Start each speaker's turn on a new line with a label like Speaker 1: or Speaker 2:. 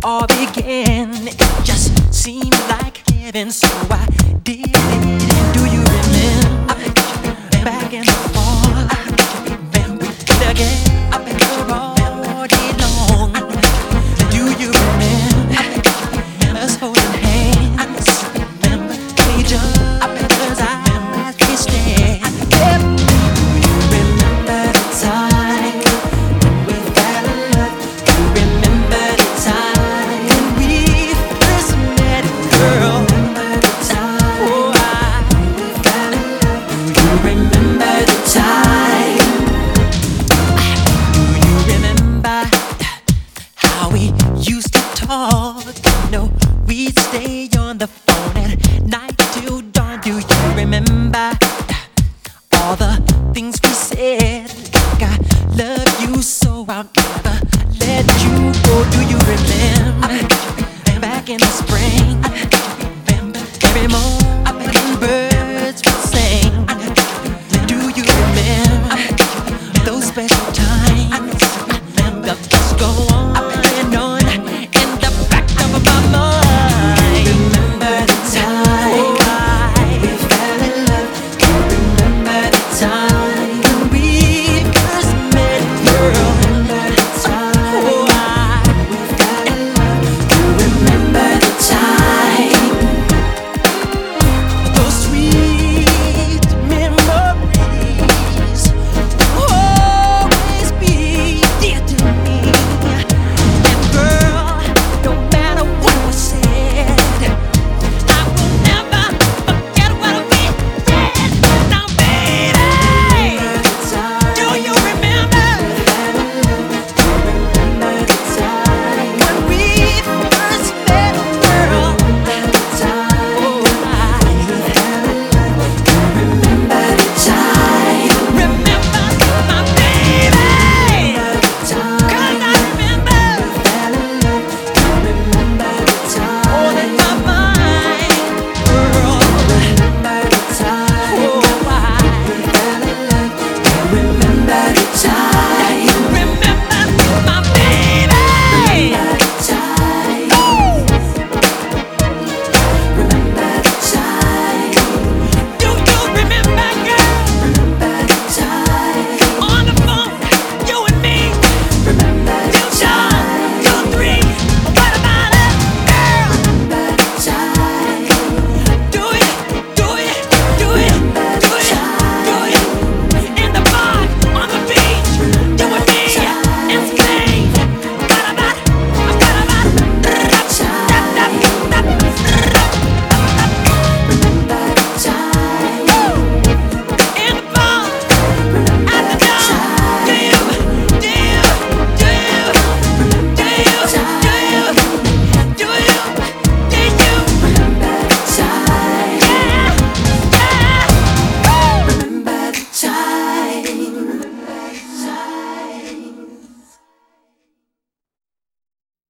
Speaker 1: all began. It just seemed like heaven, so I did it. And do you remember back in the fall when we did again all day long? Do you remember us holding hands? We just eyes kissed and do you remember the time when we fell in love? Do you remember the time when we first met, girl? Remember the time, oh, when we fell in love? Do you remember the time? Do you remember how we used to talk? You know, we'd stay on the phone at night till dawn. Do you remember all the things we said? Like I love you so I'll never let you go. Do you remember back in the spring? Remember every moment